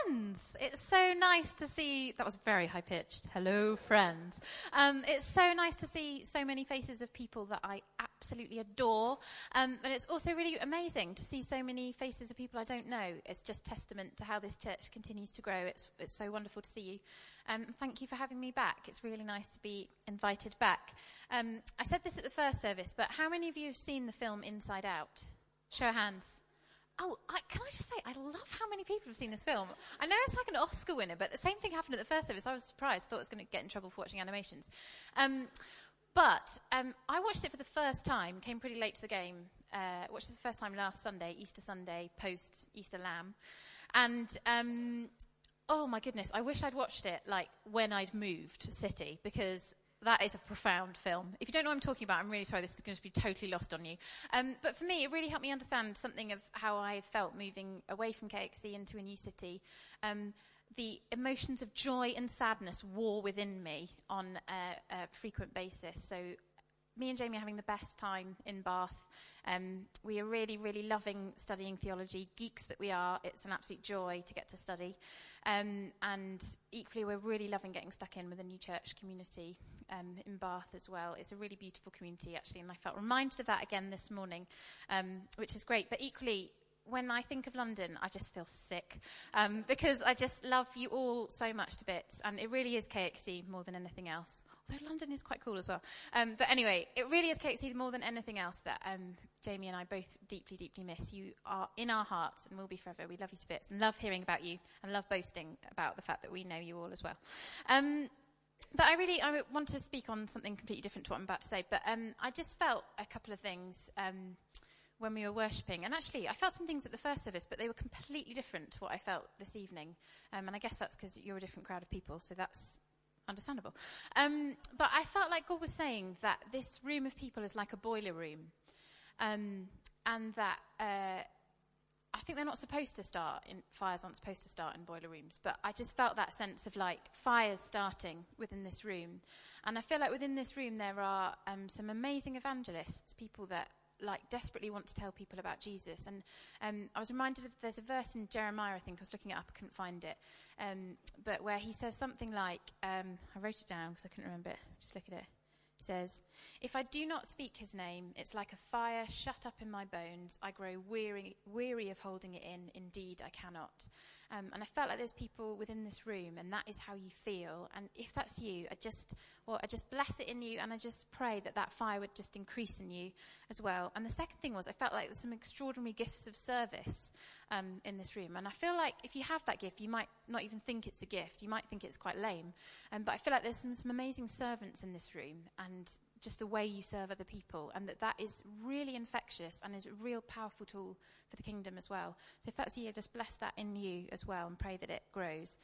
friends. It's so nice to see, that was very high-pitched, hello friends. It's so nice to see so many faces of people that I absolutely adore, but it's also really amazing to see so many faces of people I don't know. It's just testament to how this church continues to grow. It's so wonderful to see you. Thank you for having me back. It's really nice to be invited back. I said this at the first service, but how many of you have seen the film Inside Out? Show of hands. Oh, can I just say, I love how many people have seen this film. I know it's like an Oscar winner, but the same thing happened at the first service. I was surprised, thought I was going to get in trouble for watching animations. But I watched it for the first time, came pretty late to the game, watched it for the first time last Sunday, Easter Sunday, post-Easter Lamb. And, oh my goodness, I wish I'd watched it like when I'd moved city, because that is a profound film. If you don't know what I'm talking about, I'm really sorry, this is going to be totally lost on you. But for me, it really helped me understand something of how I felt moving away from KXC into a new city. The emotions of joy and sadness war within me on a frequent basis. So me and Jamie are having the best time in Bath. We are really, really loving studying theology. Geeks that we are, it's an absolute joy to get to study. And equally, we're really loving getting stuck in with a new church community in Bath as well. It's a really beautiful community, actually, and I felt reminded of that again this morning, which is great. But equally, when I think of London, I just feel sick, because I just love you all so much to bits, and it really is KXC more than anything else, although London is quite cool as well. But anyway, it really is KXC more than anything else that Jamie and I both deeply, deeply miss. You are in our hearts and will be forever. We love you to bits and love hearing about you and love boasting about the fact that we know you all as well. But I want to speak on something completely different to what I'm about to say, but I just felt a couple of things when we were worshipping. And actually, I felt some things at the first service, but they were completely different to what I felt this evening. And I guess that's because you're a different crowd of people, so that's understandable. But I felt like God was saying that this room of people is like a boiler room. And that I think they're not supposed to start fires aren't supposed to start in boiler rooms, but I just felt that sense of like fires starting within this room. And I feel like within this room there are some amazing evangelists, people that like desperately want to tell people about Jesus. And I was reminded of, there's a verse in Jeremiah, I think I was looking it up, I couldn't find it, but where he says something like, I wrote it down because I couldn't remember it, just look at it. It says, if I do not speak his name, it's like a fire shut up in my bones. I grow weary of holding it in. Indeed, I cannot. And I felt like there's people within this room, and that is how you feel. And if that's you, I just bless it in you, and I just pray that that fire would just increase in you as well. And the second thing was, I felt like there's some extraordinary gifts of service in this room. And I feel like if you have that gift, you might not even think it's a gift. You might think it's quite lame. But I feel like there's some amazing servants in this room, and just the way you serve other people, and that is really infectious and is a real powerful tool for the kingdom as well. So if that's you, just bless that in you as well and pray that it grows.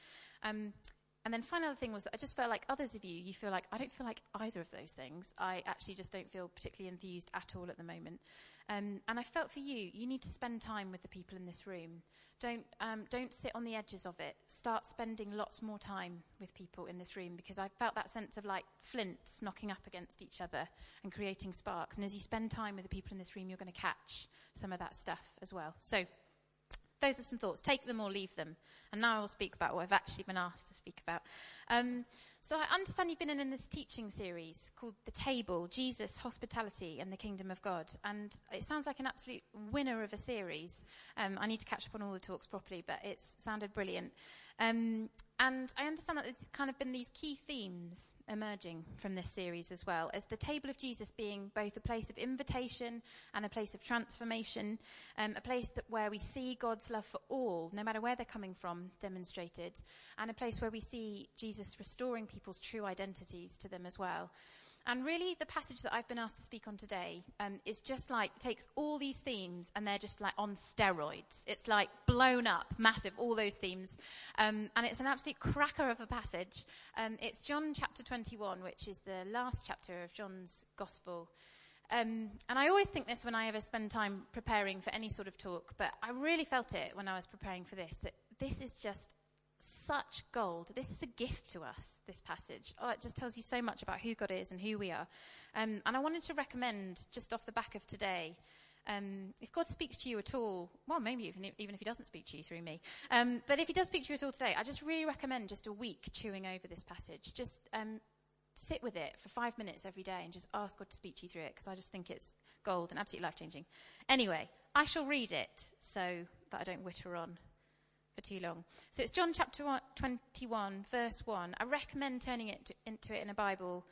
And then final thing was, I just felt like others of you feel like, I don't feel like either of those things. I actually just don't feel particularly enthused at all at the moment. And I felt for you need to spend time with the people in this room. Don't sit on the edges of it. Start spending lots more time with people in this room, because I felt that sense of like flints knocking up against each other and creating sparks. And as you spend time with the people in this room, you're going to catch some of that stuff as well. So those are some thoughts. Take them or leave them. And now I will speak about what I've actually been asked to speak about. So I understand you've been in this teaching series called The Table, Jesus, Hospitality and the Kingdom of God. And it sounds like an absolute winner of a series. I need to catch up on all the talks properly, but it's sounded brilliant. And I understand that there's kind of been these key themes emerging from this series as well, as the table of Jesus being both a place of invitation and a place of transformation, a place where we see God's love for all, no matter where they're coming from, demonstrated, and a place where we see Jesus restoring people's true identities to them as well. And really, the passage that I've been asked to speak on today is just like, takes all these themes and they're just like on steroids. It's like blown up, massive, all those themes. And it's an absolute cracker of a passage. It's John chapter 21, which is the last chapter of John's Gospel. And I always think this when I ever spend time preparing for any sort of talk, but I really felt it when I was preparing for this, that this is just such gold. This is a gift to us, this passage. Oh, it just tells you so much about who God is and who we are. And I wanted to recommend, just off the back of today, If God speaks to you at all, well, maybe even if he doesn't speak to you through me, but if he does speak to you at all today, I just really recommend just a week chewing over this passage. Just sit with it for 5 minutes every day and just ask God to speak to you through it, because I just think it's gold and absolutely life-changing. Anyway, I shall read it so that I don't witter on for too long. So it's John chapter 21, verse 1. I recommend turning into it in a Bible,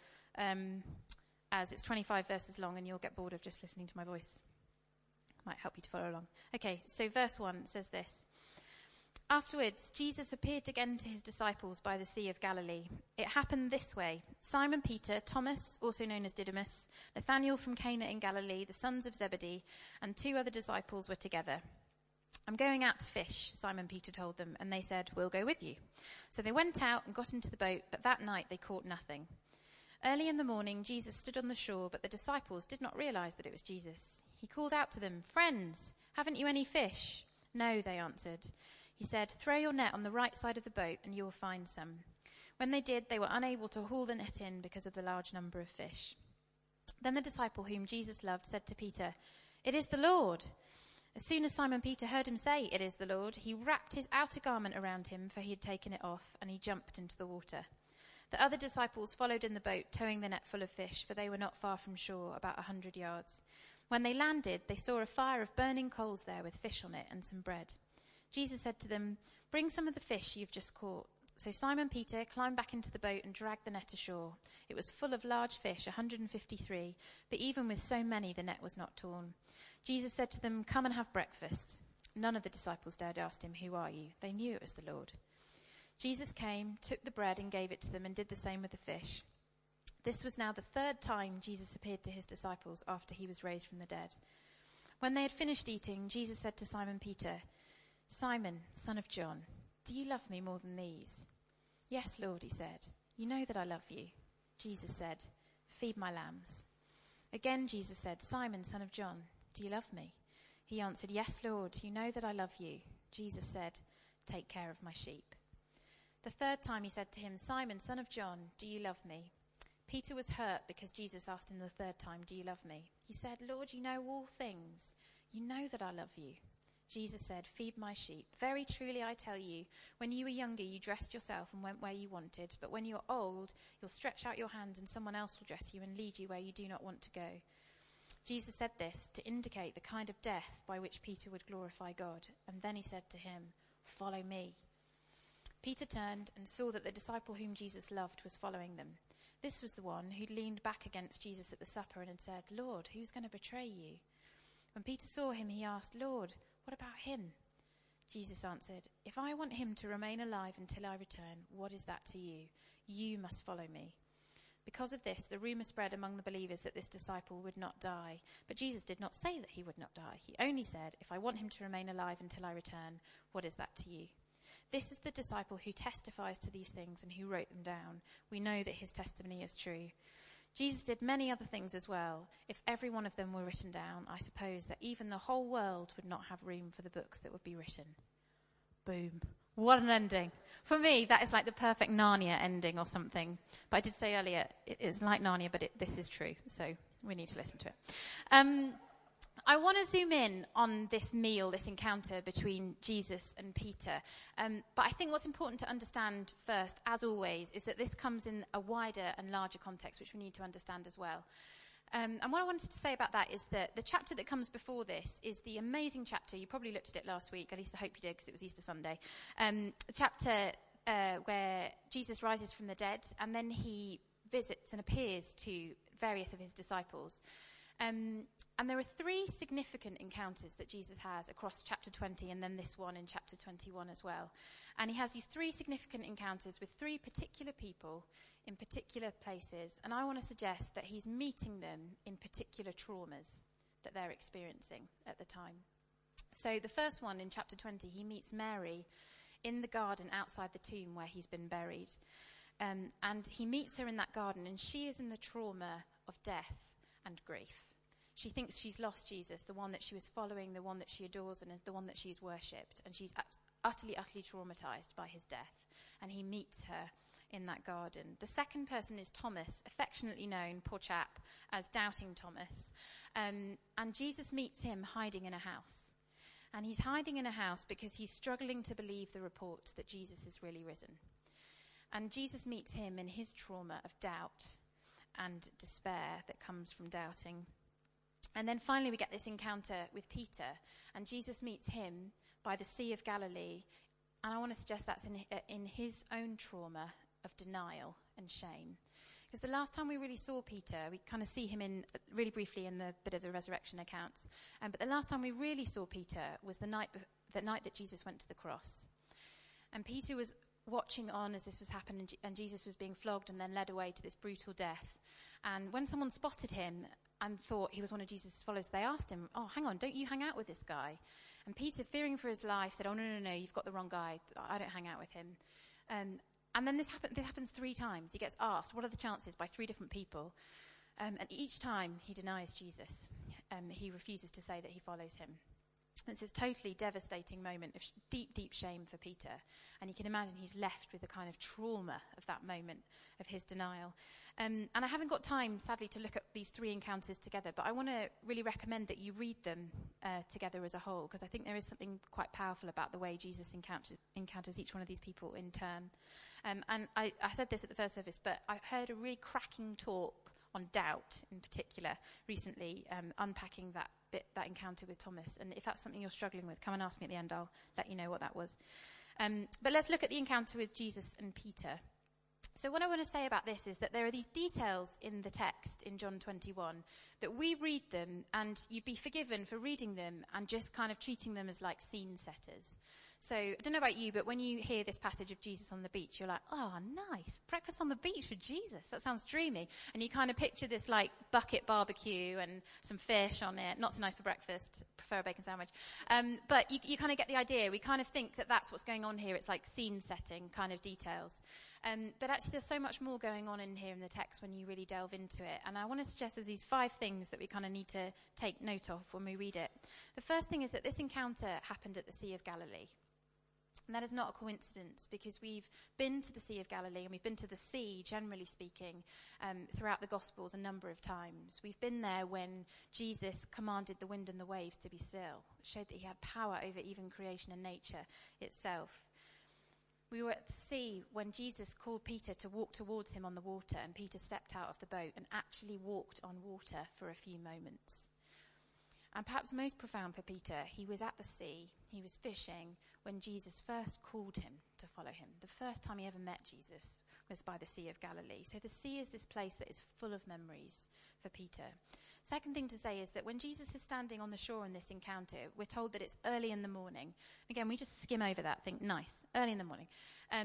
as it's 25 verses long and you'll get bored of just listening to my voice. Might help you to follow along. Okay, so verse 1 says this. Afterwards, Jesus appeared again to his disciples by the Sea of Galilee. It happened this way. Simon Peter, Thomas, also known as Didymus, Nathanael from Cana in Galilee, the sons of Zebedee, and 2 other disciples were together. I'm going out to fish, Simon Peter told them, and they said, we'll go with you. So they went out and got into the boat, but that night they caught nothing. Early in the morning, Jesus stood on the shore, but the disciples did not realize that it was Jesus. He called out to them, friends, haven't you any fish? No, they answered. He said, throw your net on the right side of the boat and you will find some. When they did, they were unable to haul the net in because of the large number of fish. Then the disciple whom Jesus loved said to Peter, it is the Lord. As soon as Simon Peter heard him say, it is the Lord, he wrapped his outer garment around him, for he had taken it off, and he jumped into the water. The other disciples followed in the boat, towing the net full of fish, for they were not far from shore, about 100 yards. When they landed, they saw a fire of burning coals there with fish on it and some bread. Jesus said to them, bring some of the fish you've just caught. So Simon Peter climbed back into the boat and dragged the net ashore. It was full of large fish, 153, but even with so many, the net was not torn. Jesus said to them, come and have breakfast. None of the disciples dared ask him, who are you? They knew it was the Lord. Jesus came, took the bread and gave it to them, and did the same with the fish. This was now the 3rd time Jesus appeared to his disciples after he was raised from the dead. When they had finished eating, Jesus said to Simon Peter, Simon, son of John, do you love me more than these? Yes, Lord, he said. You know that I love you. Jesus said, feed my lambs. Again Jesus said, Simon, son of John, do you love me? He answered, yes, Lord, you know that I love you. Jesus said, take care of my sheep. The 3rd time he said to him, Simon, son of John, do you love me? Peter was hurt because Jesus asked him the 3rd time, do you love me? He said, Lord, you know all things. You know that I love you. Jesus said, feed my sheep. Very truly I tell you, when you were younger you dressed yourself and went where you wanted, but when you're old you'll stretch out your hand and someone else will dress you and lead you where you do not want to go. Jesus said this to indicate the kind of death by which Peter would glorify God, and then he said to him, follow me. Peter turned and saw that the disciple whom Jesus loved was following them. This was the one who'd leaned back against Jesus at the supper and had said, Lord, who's going to betray you? When Peter saw him, he asked, Lord, what about him? Jesus answered, if I want him to remain alive until I return, what is that to you? You must follow me. Because of this, the rumor spread among the believers that this disciple would not die. But Jesus did not say that he would not die. He only said, if I want him to remain alive until I return, what is that to you? This is the disciple who testifies to these things and who wrote them down. We know that his testimony is true. Jesus did many other things as well. If every one of them were written down, I suppose that even the whole world would not have room for the books that would be written. Boom. What an ending. For me, that is like the perfect Narnia ending or something. But I did say earlier, it is like Narnia, but this is true. So we need to listen to it. I want to zoom in on this meal, this encounter between Jesus and Peter. But I think what's important to understand first, as always, is that this comes in a wider and larger context, which we need to understand as well. And what I wanted to say about that is that the chapter that comes before this is the amazing chapter. You probably looked at it last week. At least I hope you did, because it was Easter Sunday. Chapter where Jesus rises from the dead, and then he visits and appears to various of his disciples. And there are 3 significant encounters that Jesus has across chapter 20 and then this one in chapter 21 as well. And he has these 3 significant encounters with 3 particular people in particular places. And I want to suggest that he's meeting them in particular traumas that they're experiencing at the time. So the first one in chapter 20, he meets Mary in the garden outside the tomb where he's been buried. And he meets her in that garden, and she is in the trauma of death and grief. She thinks she's lost Jesus, the one that she was following, the one that she adores, and is the one that she's worshipped. And she's utterly, utterly traumatized by his death. And he meets her in that garden. The second person is Thomas, affectionately known, poor chap, as Doubting Thomas. And Jesus meets him hiding in a house. And he's hiding in a house because he's struggling to believe the report that Jesus is really risen. And Jesus meets him in his trauma of doubt and despair that comes from doubting. And then finally we get this encounter with Peter, and Jesus meets him by the Sea of Galilee. And I want to suggest that's in his own trauma of denial and shame. Because the last time we really saw Peter, we kind of see him in really briefly in the bit of the resurrection accounts. But the last time we really saw Peter was the night that Jesus went to the cross. And Peter was watching on as this was happening, and Jesus was being flogged and then led away to this brutal death. And when someone spotted him and thought he was one of Jesus' followers, they asked him, "Oh, hang on, don't you hang out with this guy?" And Peter, fearing for his life, said, "Oh, no, you've got the wrong guy. I don't hang out with him." And then this happens 3 times. He gets asked, what are the chances, by 3 different people. And each time he denies Jesus. He refuses to say that he follows him. It's this totally devastating moment of deep, deep shame for Peter. And you can imagine he's left with the kind of trauma of that moment of his denial. And I haven't got time, sadly, to look at these 3 encounters together, but I want to really recommend that you read them together as a whole, because I think there is something quite powerful about the way Jesus encounters each one of these people in turn. And I said this at the first service, but I heard a really cracking talk on doubt in particular recently, unpacking that encounter with Thomas. And if that's something you're struggling with, come and ask me at the end. I'll let you know what that was. But let's look at the encounter with Jesus and Peter. So what I want to say about this is that there are these details in the text in John 21 that we read them and you'd be forgiven for reading them and just kind of treating them as like scene setters. So I don't know about you, but when you hear this passage of Jesus on the beach, you're like, oh, nice. Breakfast on the beach with Jesus. That sounds dreamy. And you kind of picture this like bucket barbecue and some fish on it. Not so nice for breakfast. Prefer a bacon sandwich. But you kind of get the idea. We kind of think that that's what's going on here. It's like scene setting kind of details. But actually there's so much more going on in here in the text when you really delve into it. And I want to suggest there's these 5 things that we kind of need to take note of when we read it. The first thing is that this encounter happened at the Sea of Galilee. And that is not a coincidence, because we've been to the Sea of Galilee and we've been to the sea, generally speaking, throughout the Gospels a number of times. We've been there when Jesus commanded the wind and the waves to be still. It showed that he had power over even creation and nature itself. We were at the sea when Jesus called Peter to walk towards him on the water, and Peter stepped out of the boat and actually walked on water for a few moments. And perhaps most profound for Peter, he was at the sea, he was fishing, when Jesus first called him to follow him. The first time he ever met Jesus was by the Sea of Galilee. So the sea is this place that is full of memories for Peter. Second thing to say is that when Jesus is standing on the shore in this encounter, we're told that it's early in the morning. Again, we just skim over that, think, nice, early in the morning.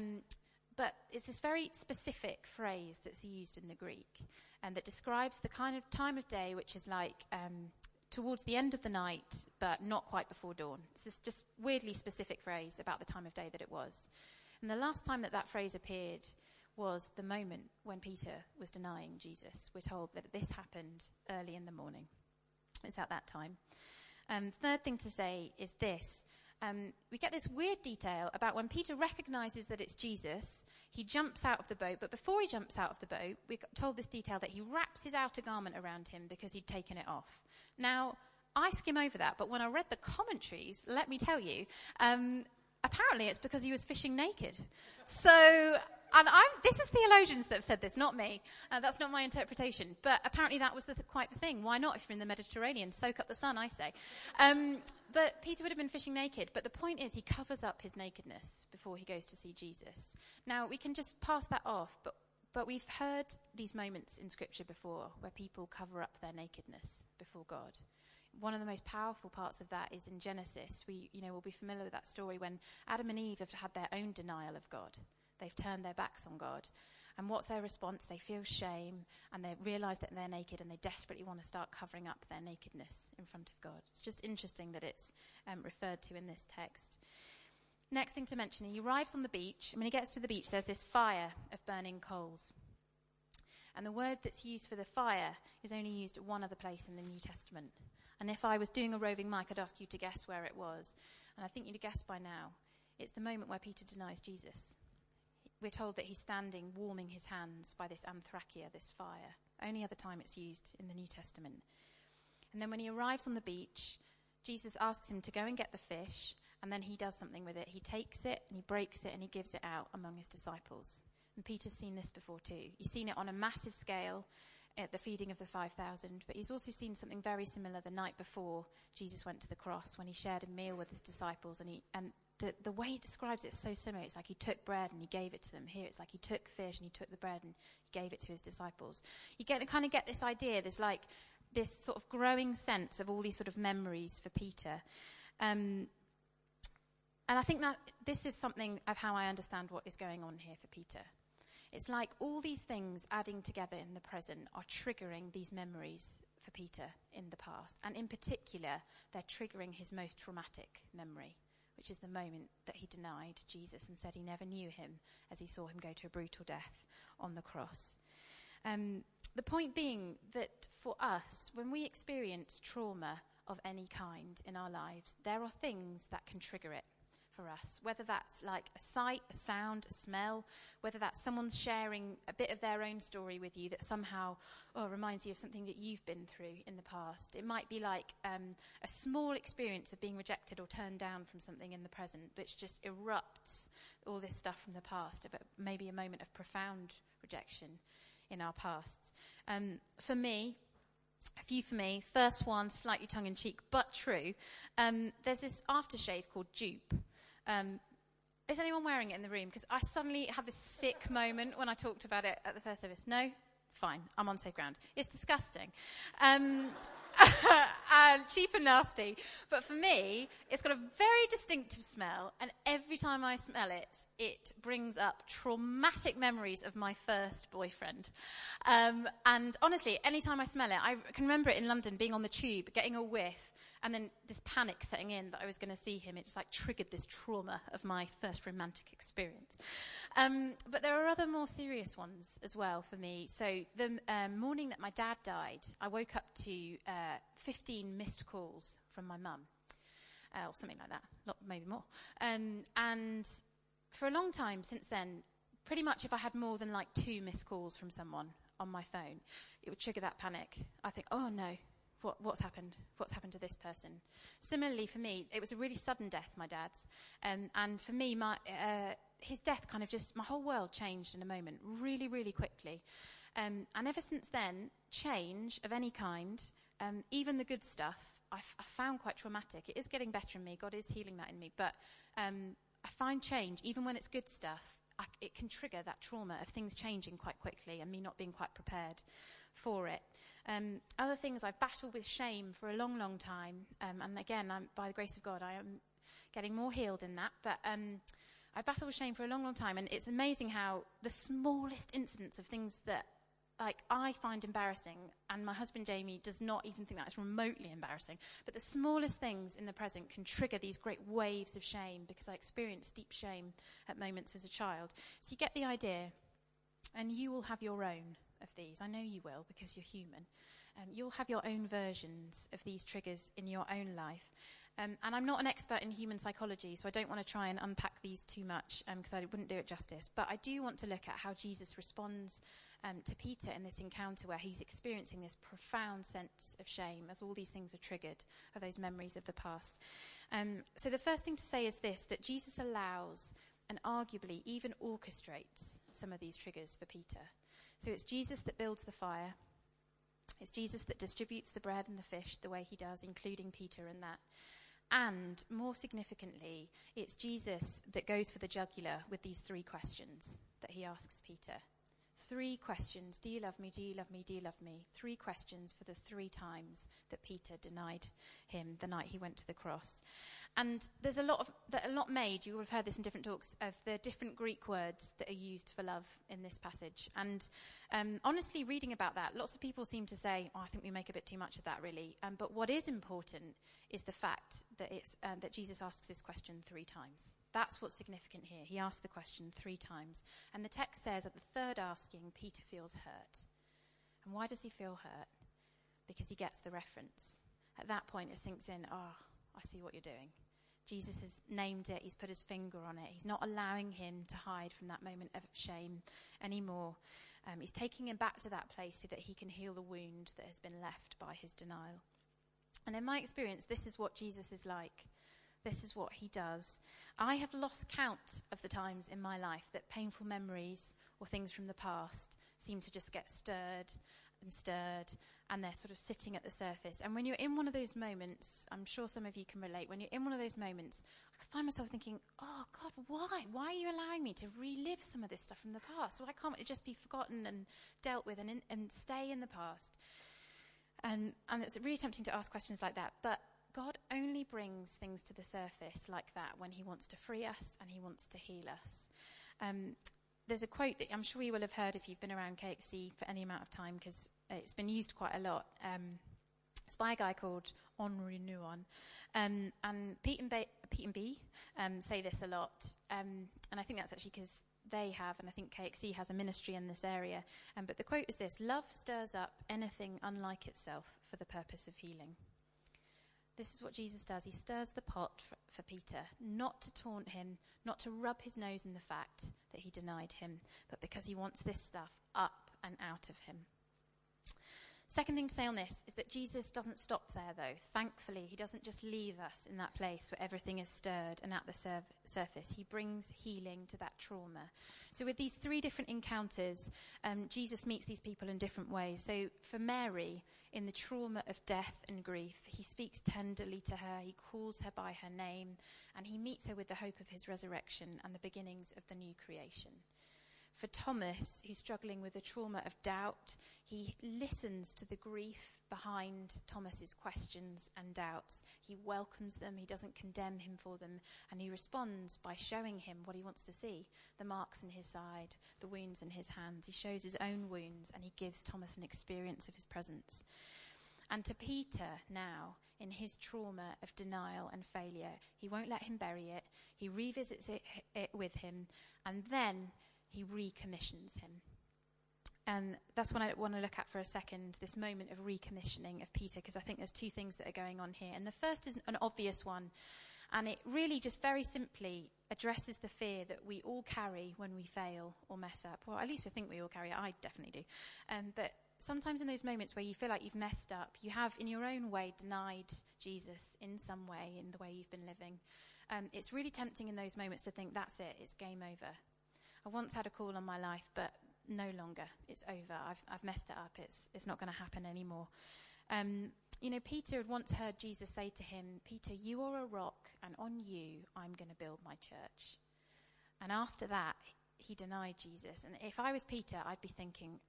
But it's this very specific phrase that's used in the Greek, and that describes the kind of time of day which is like towards the end of the night, but not quite before dawn. It's this just weirdly specific phrase about the time of day that it was. And the last time that phrase appeared was the moment when Peter was denying Jesus. We're told that this happened early in the morning. It's at that time. Third thing to say is this. We get this weird detail about when Peter recognizes that it's Jesus, he jumps out of the boat, but before he jumps out of the boat, we're told this detail that he wraps his outer garment around him because he'd taken it off. Now, I skim over that, but when I read the commentaries, let me tell you, apparently it's because he was fishing naked. So, and this is theologians that have said this, not me. That's not my interpretation. But apparently that was quite the thing. Why not if you're in the Mediterranean? Soak up the sun, I say. But Peter would have been fishing naked. But the point is he covers up his nakedness before he goes to see Jesus. Now, we can just pass that off, but we've heard these moments in Scripture before where people cover up their nakedness before God. One of the most powerful parts of that is in Genesis. We'll be familiar with that story when Adam and Eve have had their own denial of God. They've turned their backs on God. And what's their response? They feel shame and they realize that they're naked and they desperately want to start covering up their nakedness in front of God. It's just interesting that it's referred to in this text. Next thing to mention, he arrives on the beach. And when he gets to the beach, there's this fire of burning coals. And the word that's used for the fire is only used at one other place in the New Testament. And if I was doing a roving mic, I'd ask you to guess where it was. And I think you'd guess by now. It's the moment where Peter denies Jesus. We're told that he's standing warming his hands by this anthrachia, this fire. Only other time it's used in the New Testament. And then when he arrives on the beach, Jesus asks him to go and get the fish, and then he does something with it. He takes it and he breaks it and he gives it out among his disciples. And Peter's seen this before too. He's seen it on a massive scale at the feeding of the 5,000, but he's also seen something very similar the night before Jesus went to the cross, when he shared a meal with his disciples, and the way he describes it is so similar. It's like he took bread and he gave it to them. Here it's like he took fish and he took the bread and he gave it to his disciples. You kind of get this idea, there's like this sort of growing sense of all these sort of memories for Peter. And I think that this is something of how I understand what is going on here for Peter. It's like all these things adding together in the present are triggering these memories for Peter in the past. And in particular, they're triggering his most traumatic memory, which is the moment that he denied Jesus and said he never knew him as he saw him go to a brutal death on the cross. The point being that for us, when we experience trauma of any kind in our lives, there are things that can trigger it for us, whether that's like a sight, a sound, a smell, whether that's someone sharing a bit of their own story with you that somehow reminds you of something that you've been through in the past. It might be like a small experience of being rejected or turned down from something in the present, which just erupts all this stuff from the past, of maybe a moment of profound rejection in our pasts. For me, first one, slightly tongue-in-cheek, but true. There's this aftershave called Dupe. Is anyone wearing it in the room? Because I suddenly had this sick moment when I talked about it at the first service. No? Fine. I'm on safe ground. It's disgusting. Cheap and nasty. But for me, it's got a very distinctive smell, and every time I smell it, it brings up traumatic memories of my first boyfriend. And honestly, any time I smell it, I can remember it in London, being on the tube, getting a whiff, and then this panic setting in that I was going to see him. It just like triggered this trauma of my first romantic experience. But there are other more serious ones as well for me. So the morning that my dad died, I woke up to 15 missed calls from my mum, or something like that, maybe more. And for a long time since then, pretty much if I had more than like 2 missed calls from someone on my phone, it would trigger that panic. I think, oh no. What's happened? What's happened to this person? Similarly, for me, it was a really sudden death, my dad's. And for me, his death kind of just, my whole world changed in a moment, really, really quickly. And ever since then, change of any kind, even the good stuff, I found quite traumatic. It is getting better in me. God is healing that in me. But I find change, even when it's good stuff, it can trigger that trauma of things changing quite quickly and me not being quite prepared for it. Other things, I've battled with shame for a long, long time. And again, by the grace of God, I am getting more healed in that. But I battled with shame for a long, long time. And it's amazing how the smallest incidents of things that I find embarrassing, and my husband Jamie does not even think that is remotely embarrassing, but the smallest things in the present can trigger these great waves of shame, because I experienced deep shame at moments as a child. So you get the idea, and you will have your own of these. I know you will, because you're human. You'll have your own versions of these triggers in your own life. And I'm not an expert in human psychology, so I don't want to try and unpack these too much, because I wouldn't do it justice. But I do want to look at how Jesus responds to Peter in this encounter where he's experiencing this profound sense of shame as all these things are triggered, of those memories of the past. So the first thing to say is this, that Jesus allows and arguably even orchestrates some of these triggers for Peter. So it's Jesus that builds the fire. It's Jesus that distributes the bread and the fish the way he does, including Peter in that. And more significantly, it's Jesus that goes for the jugular with these 3 questions that he asks Peter. 3 questions. Do you love me? Do you love me? Do you love me? 3 questions for the 3 times that Peter denied him the night he went to the cross. And there's a lot made, you will have heard this in different talks, of the different Greek words that are used for love in this passage. And honestly, reading about that, lots of people seem to say, I think we make a bit too much of that, really. But what is important is the fact that that Jesus asks this question 3 times. That's what's significant here. He asked the question 3 times. And the text says at the 3rd asking, Peter feels hurt. And why does he feel hurt? Because he gets the reference. At that point, it sinks in, I see what you're doing. Jesus has named it. He's put his finger on it. He's not allowing him to hide from that moment of shame anymore. He's taking him back to that place so that he can heal the wound that has been left by his denial. And in my experience, this is what Jesus is like. This is what he does. I have lost count of the times in my life that painful memories or things from the past seem to just get stirred, and they're sort of sitting at the surface. And when you're in one of those moments, I'm sure some of you can relate, when you're in one of those moments, I can find myself thinking, oh God, why? Why are you allowing me to relive some of this stuff from the past? Why can't it just be forgotten and dealt with and stay in the past? And it's really tempting to ask questions like that, but God only brings things to the surface like that when he wants to free us and he wants to heal us. There's a quote that I'm sure you will have heard if you've been around KXC for any amount of time, because it's been used quite a lot. It's by a guy called Henri Nouwen. And Pete and B say this a lot. And I think that's actually because they have, and I think KXC has a ministry in this area. But the quote is this: "Love stirs up anything unlike itself for the purpose of healing." This is what Jesus does. He stirs the pot for Peter, not to taunt him, not to rub his nose in the fact that he denied him, but because he wants this stuff up and out of him. Second thing to say on this is that Jesus doesn't stop there, though. Thankfully, he doesn't just leave us in that place where everything is stirred and at the surface. He brings healing to that trauma. So with these 3 different encounters, Jesus meets these people in different ways. So for Mary, in the trauma of death and grief, he speaks tenderly to her. He calls her by her name, and he meets her with the hope of his resurrection and the beginnings of the new creation. For Thomas, who's struggling with the trauma of doubt, he listens to the grief behind Thomas's questions and doubts. He welcomes them, he doesn't condemn him for them, and he responds by showing him what he wants to see: the marks in his side, the wounds in his hands. He shows his own wounds, and he gives Thomas an experience of his presence. And to Peter now, in his trauma of denial and failure, he won't let him bury it. He revisits it with him, and then he recommissions him. And that's what I want to look at for a second, this moment of recommissioning of Peter, because I think there's 2 things that are going on here. And the first is an obvious one, and it really just very simply addresses the fear that we all carry when we fail or mess up. Well, at least I think we all carry it. I definitely do. But sometimes in those moments where you feel like you've messed up, you have in your own way denied Jesus in some way, in the way you've been living. It's really tempting in those moments to think, that's it, it's game over. I once had a call on my life, but no longer. It's over. I've messed it up. It's not going to happen anymore. Peter had once heard Jesus say to him, "Peter, you are a rock, and on you I'm going to build my church." And after that, he denied Jesus. And if I was Peter, I'd be thinking,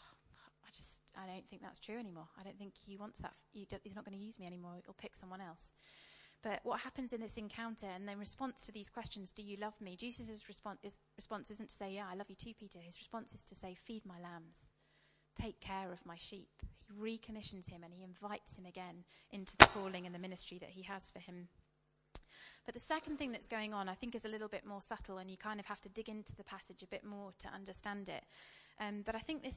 I don't think that's true anymore. I don't think he wants that. He's not going to use me anymore. He'll pick someone else. But what happens in this encounter, and in response to these questions, do you love me? Jesus' response isn't to say, yeah, I love you too, Peter. His response is to say, feed my lambs. Take care of my sheep. He recommissions him and he invites him again into the calling and the ministry that he has for him. But the second thing that's going on, I think, is a little bit more subtle, and you kind of have to dig into the passage a bit more to understand it. But I think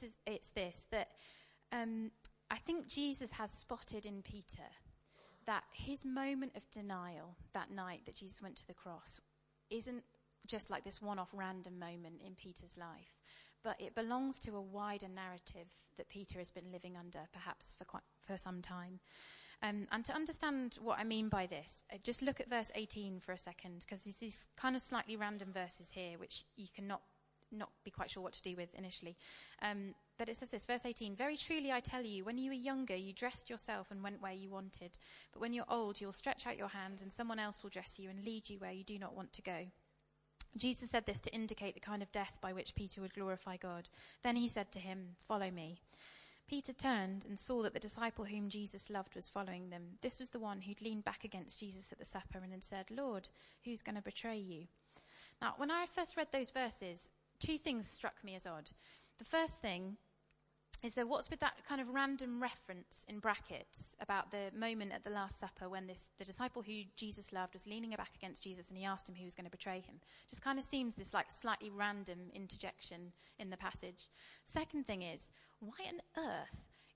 I think Jesus has spotted in Peter that his moment of denial that night that Jesus went to the cross isn't just like this one-off random moment in Peter's life, but it belongs to a wider narrative that Peter has been living under perhaps for some time. And to understand what I mean by this, just look at verse 18 for a second, because there's these kind of slightly random verses here which you cannot not be quite sure what to do with initially. But it says this, verse 18, "Very truly I tell you, when you were younger, you dressed yourself and went where you wanted. But when you're old, you'll stretch out your hands and someone else will dress you and lead you where you do not want to go." Jesus said this to indicate the kind of death by which Peter would glorify God. Then he said to him, "Follow me." Peter turned and saw that the disciple whom Jesus loved was following them. This was the one who'd leaned back against Jesus at the supper and had said, "Lord, who's going to betray you?" Now, when I first read those verses, two things struck me as odd. The first thing is that what's with that kind of random reference in brackets about the moment at the Last Supper when the disciple who Jesus loved was leaning back against Jesus and he asked him who was going to betray him. Just kind of seems this like slightly random interjection in the passage. Second thing is, why on earth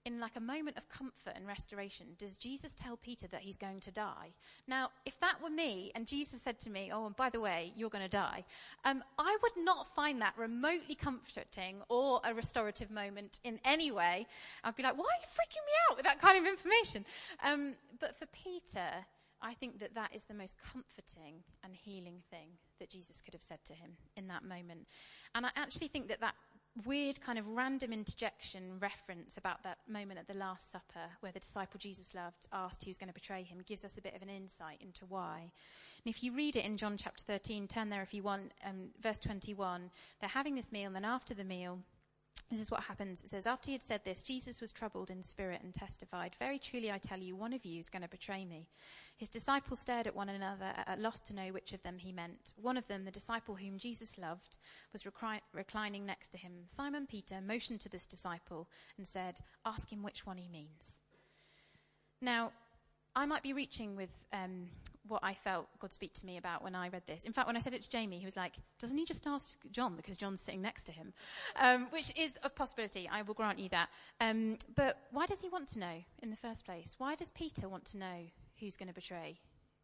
in like a moment of comfort and restoration, does Jesus tell Peter that he's going to die? Now, if that were me and Jesus said to me, oh, and by the way, you're going to die, I would not find that remotely comforting or a restorative moment in any way. I'd be like, why are you freaking me out with that kind of information? But for Peter, I think that that is the most comforting and healing thing that Jesus could have said to him in that moment. And I actually think that that weird kind of random interjection reference about that moment at the Last Supper where the disciple Jesus loved asked who's going to betray him gives us a bit of an insight into why. And if you read it in John chapter 13, turn there if you want, verse 21, they're having this meal, and then after the meal, this is what happens. It says, after he had said this, Jesus was troubled in spirit and testified, very truly I tell you, one of you is going to betray me. His disciples stared at one another, at loss to know which of them he meant. One of them, the disciple whom Jesus loved, was reclining next to him. Simon Peter motioned to this disciple and said, ask him which one he means. Now, I might be reaching with what I felt God speak to me about when I read this. In fact, when I said it to Jamie, he was like, doesn't he just ask John because John's sitting next to him? Which is a possibility. I will grant you that. But why does he want to know in the first place? Why does Peter want to know who's going to betray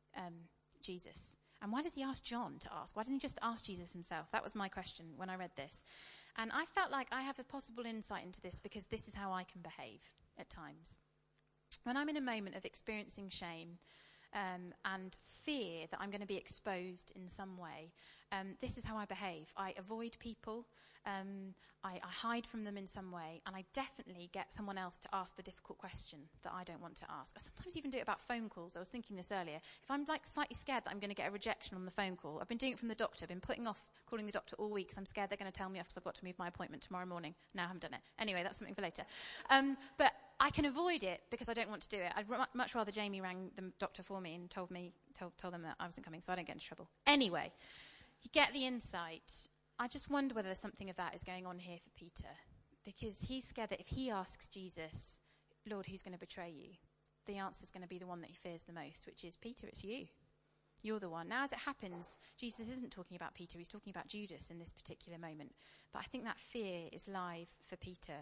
Jesus? And why does he ask John to ask? Why didn't he just ask Jesus himself? That was my question when I read this. And I felt like I have a possible insight into this because this is how I can behave at times. When I'm in a moment of experiencing shame and fear that I'm going to be exposed in some way, this is how I behave. I avoid people, I hide from them in some way, and I definitely get someone else to ask the difficult question that I don't want to ask. I sometimes even do it about phone calls. I was thinking this earlier. If I'm like slightly scared that I'm going to get a rejection on the phone call, I've been doing it from the doctor. I've been putting off calling the doctor all week because I'm scared they're going to tell me off because I've got to move my appointment tomorrow morning. Now I haven't done it. Anyway, that's something for later. But I can avoid it because I don't want to do it. I'd much rather Jamie rang the doctor for me and told them that I wasn't coming so I don't get into trouble. Anyway, you get the insight. I just wonder whether something of that is going on here for Peter, because he's scared that if he asks Jesus, Lord, who's going to betray you? The answer is going to be the one that he fears the most, which is, Peter, it's you. You're the one. Now, as it happens, Jesus isn't talking about Peter. He's talking about Judas in this particular moment. But I think that fear is live for Peter.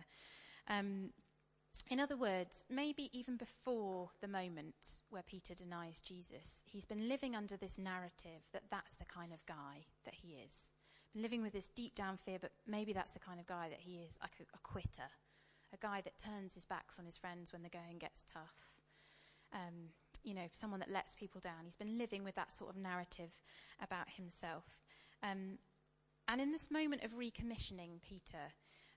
In other words, maybe even before the moment where Peter denies Jesus, he's been living under this narrative that that's the kind of guy that he is. Been living with this deep down fear, but maybe that's the kind of guy that he is, like a quitter, a guy that turns his backs on his friends when the going gets tough. Someone that lets people down. He's been living with that sort of narrative about himself. And in this moment of recommissioning Peter,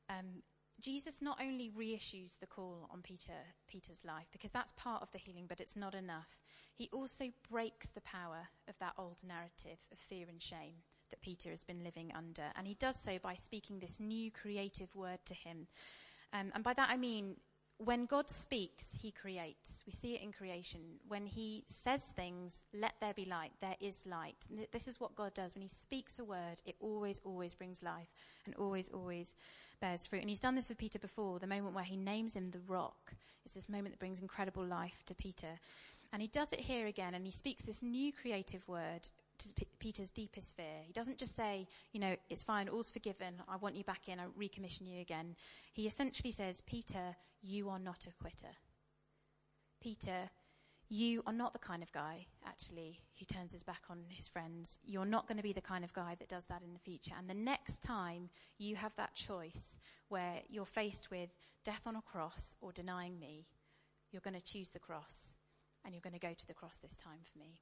Jesus not only reissues the call on Peter's life, because that's part of the healing, but it's not enough. He also breaks the power of that old narrative of fear and shame that Peter has been living under. And he does so by speaking this new creative word to him. And by that I mean, when God speaks, he creates. We see it in creation. When he says things, let there be light, there is light. This is what God does. When he speaks a word, it always, always brings life and always, always bears fruit. And he's done this with Peter before. The moment where he names him the rock is this moment that brings incredible life to Peter. And he does it here again, and he speaks this new creative word to Peter's deepest fear. He doesn't just say, it's fine, all's forgiven, I want you back in, I recommission you again. He essentially says, Peter, you are not a quitter. Peter, you are not the kind of guy, actually, who turns his back on his friends. You're not going to be the kind of guy that does that in the future. And the next time you have that choice where you're faced with death on a cross or denying me, you're going to choose the cross, and you're going to go to the cross this time for me.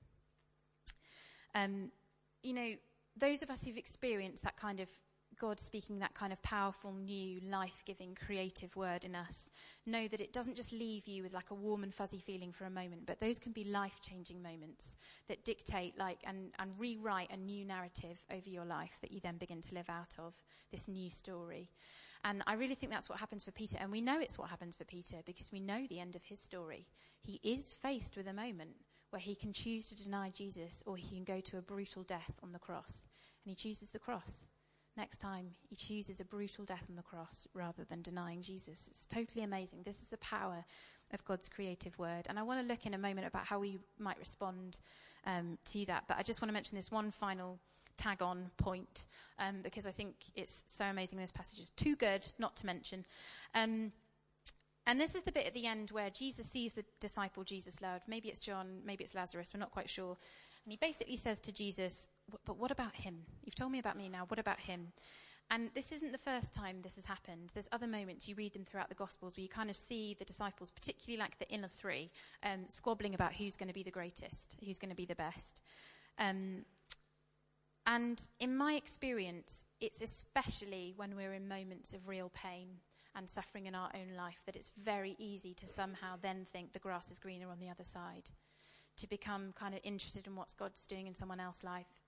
Those of us who've experienced that kind of God speaking that kind of powerful, new, life-giving, creative word in us know that it doesn't just leave you with like a warm and fuzzy feeling for a moment, but those can be life-changing moments that dictate and rewrite a new narrative over your life that you then begin to live out of, this new story. And I really think that's what happens for Peter. And we know it's what happens for Peter because we know the end of his story. He is faced with a moment where he can choose to deny Jesus, or he can go to a brutal death on the cross. And he chooses the cross. Next time, he chooses a brutal death on the cross rather than denying Jesus. It's totally amazing. This is the power of God's creative word. And I want to look in a moment about how we might respond to that. But I just want to mention this one final tag-on point, because I think it's so amazing. This passage is too good not to mention. And this is the bit at the end where Jesus sees the disciple Jesus loved. Maybe it's John, maybe it's Lazarus, we're not quite sure. And he basically says to Jesus, but what about him? You've told me about me now, what about him? And this isn't the first time this has happened. There's other moments, you read them throughout the Gospels, where you kind of see the disciples, particularly like the inner three, squabbling about who's going to be the greatest, who's going to be the best. And in my experience, it's especially when we're in moments of real pain and suffering in our own life that it's very easy to somehow then think the grass is greener on the other side, to become kind of interested in what God's doing in someone else's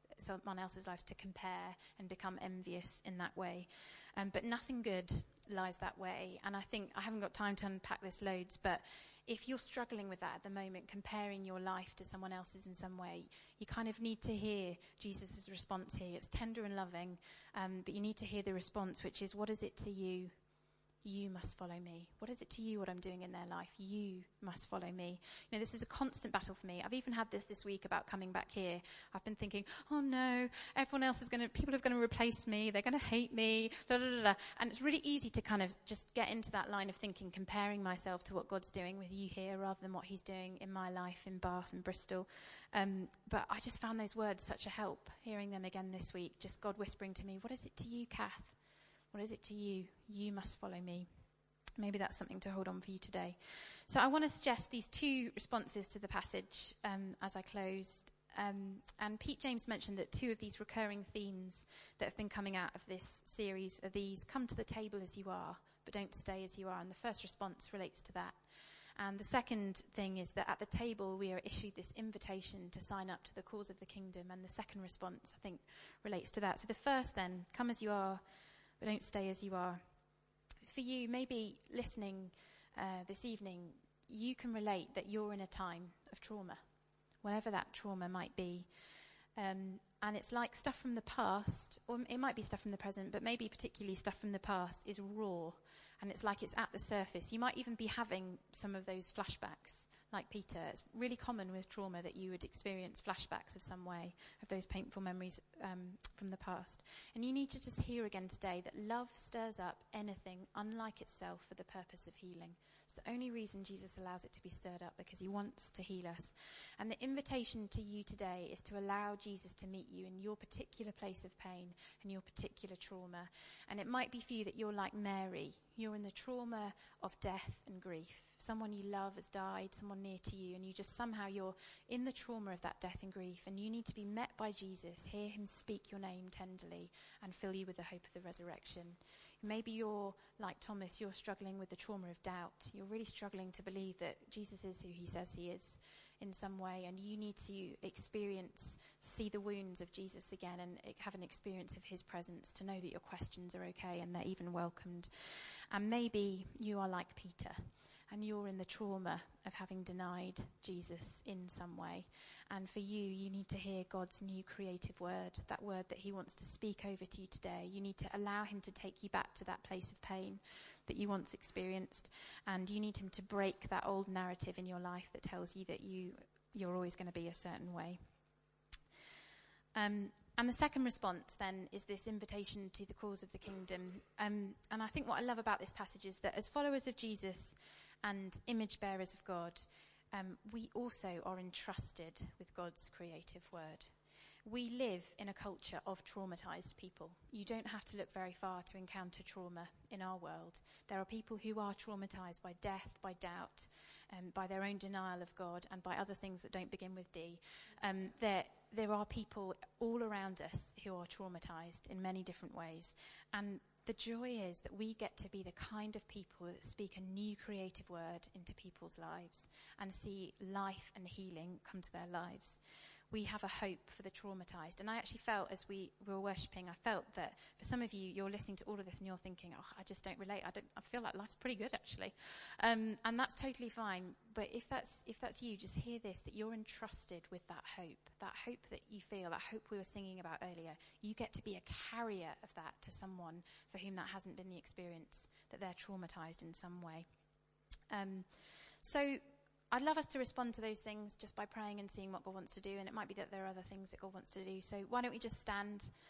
life, to compare and become envious in that way. But nothing good lies that way. And I think I haven't got time to unpack this loads, but if you're struggling with that at the moment, comparing your life to someone else's in some way, you kind of need to hear Jesus' response here. It's tender and loving, but you need to hear the response, which is, what is it to you? You must follow me. What is it to you what I'm doing in their life? You must follow me. You know, this is a constant battle for me. I've even had this week about coming back here. I've been thinking, oh no, people are going to replace me. They're going to hate me. Da, da, da, da. And it's really easy to kind of just get into that line of thinking, comparing myself to what God's doing with you here rather than what he's doing in my life in Bath and Bristol. But I just found those words such a help, hearing them again this week. Just God whispering to me, what is it to you, Kath? What is it to you? You must follow me. Maybe that's something to hold on for you today. So I want to suggest these two responses to the passage as I closed. And Pete James mentioned that two of these recurring themes that have been coming out of this series are these: come to the table as you are, but don't stay as you are. And the first response relates to that. And the second thing is that at the table we are issued this invitation to sign up to the cause of the kingdom. And the second response, I think, relates to that. So the first then, come as you are, but don't stay as you are. For you, maybe listening this evening, you can relate that you're in a time of trauma, whatever that trauma might be. And it's like stuff from the past, or it might be stuff from the present, but maybe particularly stuff from the past is raw. And it's like it's at the surface. You might even be having some of those flashbacks, like Peter. It's really common with trauma that you would experience flashbacks of some way, of those painful memories from the past. And you need to just hear again today that love stirs up anything unlike itself for the purpose of healing. It's the only reason Jesus allows it to be stirred up, because he wants to heal us. And the invitation to you today is to allow Jesus to meet you in your particular place of pain and your particular trauma. And it might be for you that you're like Mary. You're in the trauma of death and grief. Someone you love has died, someone near to you, and you're in the trauma of that death and grief, and you need to be met by Jesus, hear him speak your name tenderly, and fill you with the hope of the resurrection. Maybe you're like Thomas, you're struggling with the trauma of doubt. You're really struggling to believe that Jesus is who he says he is in some way, and you need to see the wounds of Jesus again and have an experience of his presence, to know that your questions are okay and they're even welcomed. And maybe you are like Peter, and you're in the trauma of having denied Jesus in some way. And for you, you need to hear God's new creative word, that word that he wants to speak over to you today. You need to allow him to take you back to that place of pain that you once experienced. And you need him to break that old narrative in your life that tells you that you're always going to be a certain way. And the second response then is this invitation to the cause of the kingdom. And I think what I love about this passage is that as followers of Jesus and image bearers of God, we also are entrusted with God's creative word. We live in a culture of traumatized people. You don't have to look very far to encounter trauma in our world. There are people who are traumatized by death, by doubt, by their own denial of God, and by other things that don't begin with D. There are people all around us who are traumatized in many different ways. And the joy is that we get to be the kind of people that speak a new creative word into people's lives and see life and healing come to their lives. We have a hope for the traumatized. And I actually felt, as we were worshipping, I felt that for some of you, you're listening to all of this and you're thinking, oh, I just don't relate. I feel like life's pretty good, actually. And that's totally fine. But if that's you, just hear this, that you're entrusted with that hope that you feel, that hope we were singing about earlier. You get to be a carrier of that to someone for whom that hasn't been the experience, that they're traumatized in some way. So I'd love us to respond to those things just by praying and seeing what God wants to do. And it might be that there are other things that God wants to do. So why don't we just stand